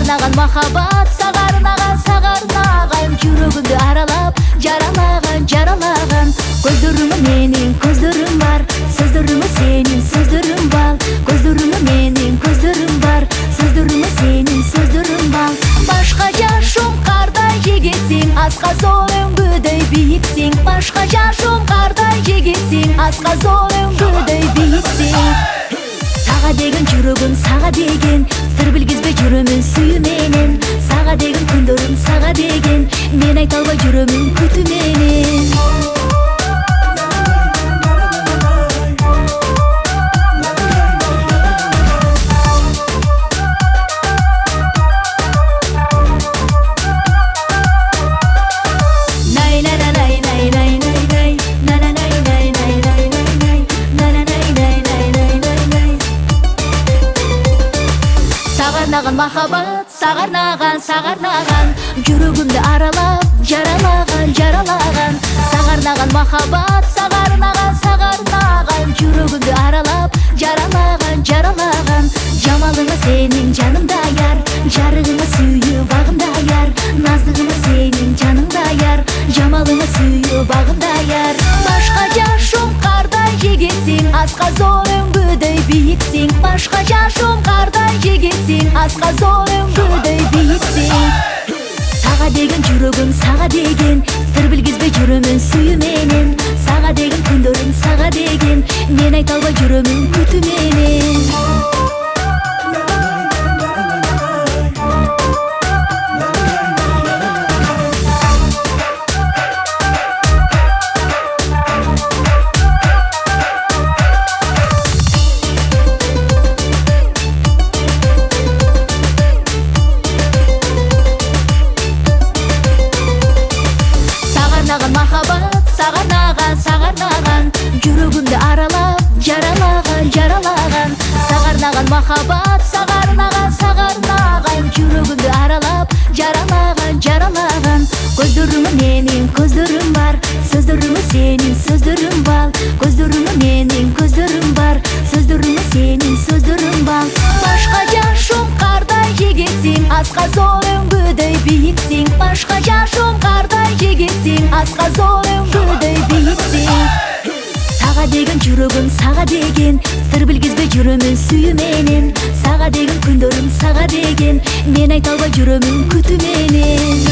сагарнаган махаббат, сагарнаган жүрөгүмдү аралап, жаралаган көздөрүңө менин көздөрүм бар, сөздөрүңө сенин сөздөрүм бал. Көздөрүңө менин көздөрүм бар, сөздөрүңө сенин сөздөрүм бал. Башка жашум кардай жигитсиң, асказоо өңгүдөй бийиксиң. Башка жашум кардай жигитсиң, асказоо өңгүдөй бийиксиң. Сага деген жүрөгүм, сага деген сыр билгизбей жүрөмүн сүйүү менен. Сага деген күндөрүм, сага деген мен айта албай жүрөмүн күтүү менен. Сагарнаган махаббат, сагарнаган жүрөгүмдү аралап, жаралаган. Сагарнаган махаббат, сагарнаган жүрөгүмдү аралап, жаралаган. Жамалыңа сенин жанымда яр, жарыгыңа сүйүү багымда яр. Наздыгыңа сенин жаныңда яр, жамалыңа сүйүү багымда яр. Башка жашум кардай жигитсиң, асказоо өңгүдөй бийиксиң. Башка жашум кардай жигитсиң, асказоо өңгүдөй бийиксиң. Сага деген жүрөгүм, сага деген сыр билгизбей жүрөмүн сүйүү менен. Сага деген күндөрүм, сага деген мен айта албай жүрөмүн күтүү менен. Сагарнаган махаббат, сагарнаган жүрөгүмдү аралап, жаралаган. Сагарнаган махаббат, сагарнаган жүрөгүмдү аралап, жаралаган. Көздөрүңө менин көздөрүм бар, сөздөрүңө сенин сөздөрүм бал. Көздөрүңө менин көздөрүм бар, сөздөрүңө сенин сөздөрүм бал. Башка жашум кардай жигитсиң, асказоо өңгүдөй бийиксиң. Башка жашум кардай жигитсиң, асказоо өңгүдөй бийиксиң. Сага деген жүрөгүм, сага деген сыр билгизбей жүрөмүн сүйүү менен. Сага деген күндөрүм, сага деген мен айта албай жүрөмүн күтүү менен.